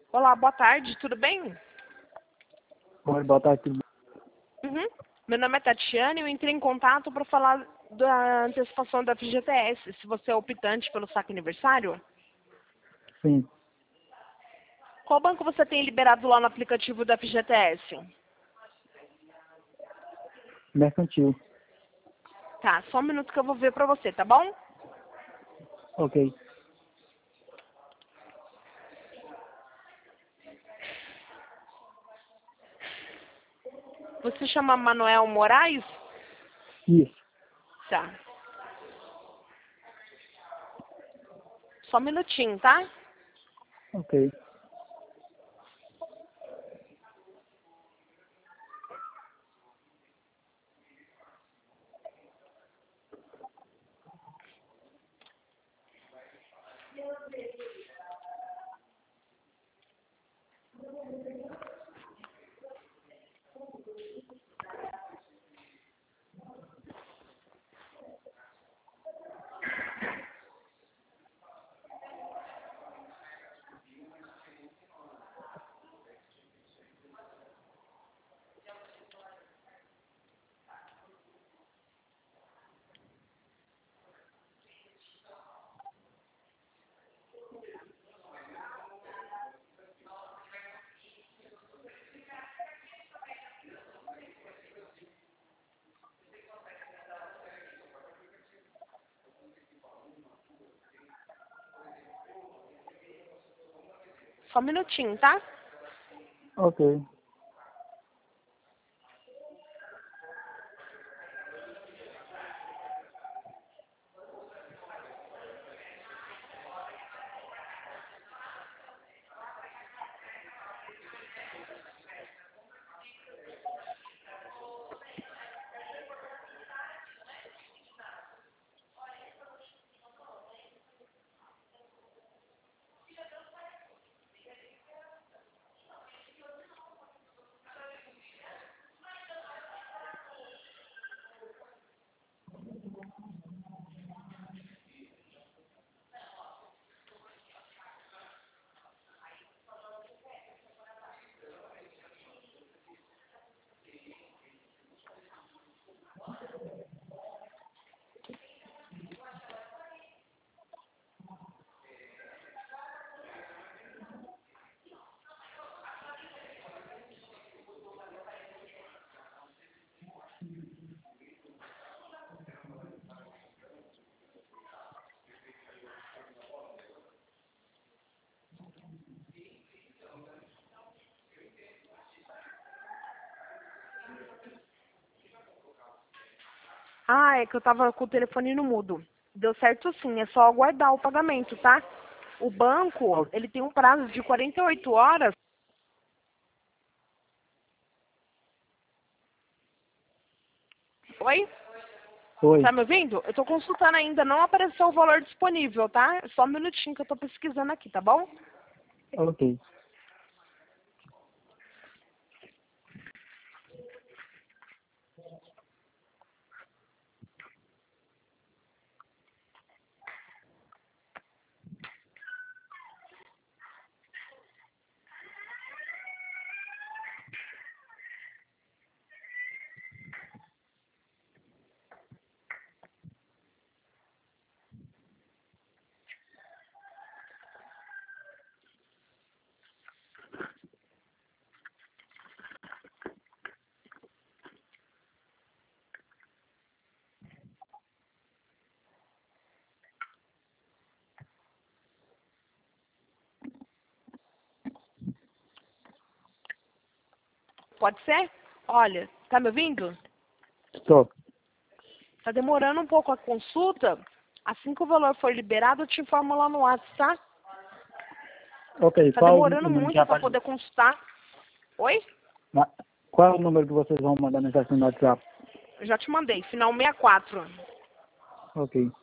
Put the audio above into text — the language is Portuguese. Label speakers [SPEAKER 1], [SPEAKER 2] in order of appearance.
[SPEAKER 1] Olá, boa tarde, tudo bem?
[SPEAKER 2] Oi, boa tarde, tudo bem?
[SPEAKER 1] Uhum. Meu nome é Tatiane e eu entrei em contato para falar da antecipação da FGTS. Se você é optante pelo saque aniversário,
[SPEAKER 2] Sim,
[SPEAKER 1] qual banco você tem liberado lá no aplicativo da FGTS?
[SPEAKER 2] mercantil.
[SPEAKER 1] Tá, só um minuto que eu vou ver para você, tá bom?
[SPEAKER 2] Ok,
[SPEAKER 1] Você chama Manuel Moraes?
[SPEAKER 2] isso,
[SPEAKER 1] Tá. Só um minutinho, tá?
[SPEAKER 2] ok.
[SPEAKER 1] Só um minutinho, tá?
[SPEAKER 2] Ok.
[SPEAKER 1] Ah, é que eu tava com o telefone no mudo. Deu certo sim, é só aguardar o pagamento, tá? O banco,
[SPEAKER 2] Ok.
[SPEAKER 1] ele tem um prazo de 48 horas. Oi? Tá
[SPEAKER 2] Oi,
[SPEAKER 1] me ouvindo? Eu tô consultando ainda, não apareceu o valor disponível, tá? Só um minutinho que eu tô pesquisando aqui, tá bom?
[SPEAKER 2] ok.
[SPEAKER 1] Pode ser? Olha, tá me ouvindo?
[SPEAKER 2] Estou.
[SPEAKER 1] Tá demorando um pouco a consulta. Assim que o valor for liberado, eu te informo lá no WhatsApp, tá?
[SPEAKER 2] Ok,
[SPEAKER 1] Tá
[SPEAKER 2] qual o
[SPEAKER 1] demorando
[SPEAKER 2] número que
[SPEAKER 1] muito para
[SPEAKER 2] aparece?
[SPEAKER 1] poder consultar. Oi?
[SPEAKER 2] Qual é o número que vocês vão mandar mensagem no WhatsApp?
[SPEAKER 1] Eu já te mandei, final 64.
[SPEAKER 2] Ok.